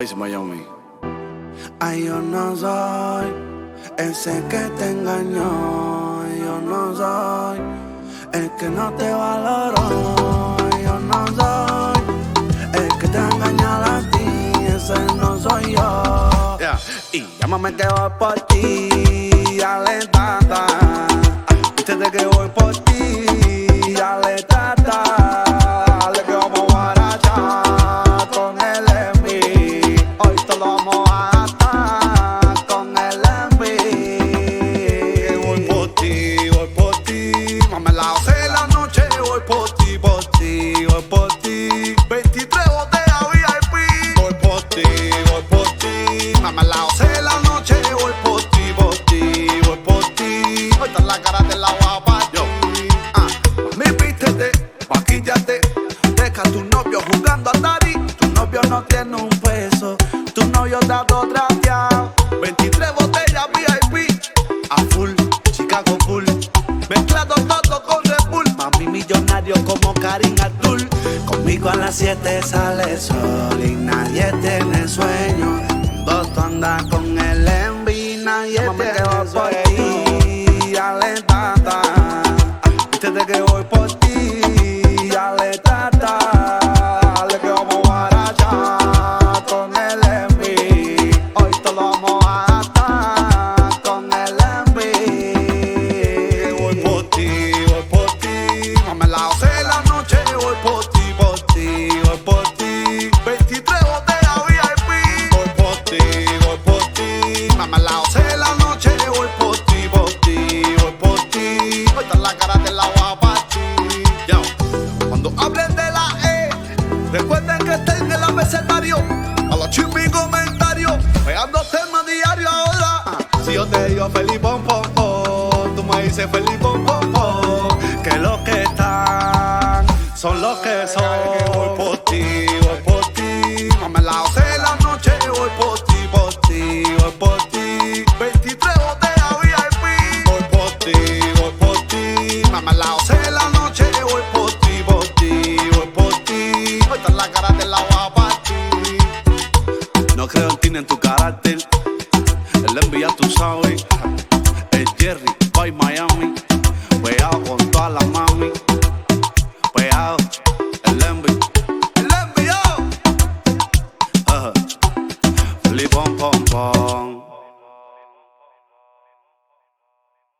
Miami. Ay, yo no soy ese que te engañó. Yo no soy el que no te valoró. Yo no soy el que te engaña a ti. Ese no soy yo. Yeah. Y llámame que voy por ti. Dale, tata. Viste de que voy por ti. Dale, tata. Dale que vamos a guarachar con el enví. Hoy te lo vamos a gastar con el enví. Voy por ti, mame la 12 de la noche. Voy por ti, voy por ti. 23 botellas VIP. Voy por ti, mame la 12 de la noche. Voy por ti, voy por ti. Hoy está la cara de la guapa, yo. Mami, vístete, maquíllate. Deja a tu novio jugando a Dari. Tu novio no tiene un peso. Tu novio está todo trasteado. 23 botellas VIP. A full, Chicago full. Mezclado todo con Red Bull. Mami millonario como Karim Abdul. Conmigo a las 7 sale el sol y nadie tiene sueño. Cuando tú andas con el enví, nadie tiene sueño. Dale, tata. Viste de que voy por ti. Dale, tata. Dale que vamos a guarachar con el enví. Hoy te lo vamos a gastar con el enví. Voy por ti, mame la 12 de la noche. Voy por ti, voy por ti. 23 botellas VIP. Voy por ti, mame la 12 de la noche. Voy por ti, voy por ti. Hoy está la cara de la guapa, yo. Cuando hablen de la E, recuerden que está en el abecedario. A los chismes y comentarios, pegando temas diario ahora. Si yo te digo feliz pom pom pom, tú me dices feliz pom pom pom. Que los que están son los que son. Voy por ti, mame la 12 de la noche. Voy por ti, voy por ti. 23 botellas VIP. Voy por ti, mame la 12 de la noche. Voy por ti, voy por ti. Hoy está la cara de la guapa, No creo en ti ni en tu carácter. El envía, tú sabes. El Jerry, by Miami. Cuidado con todas las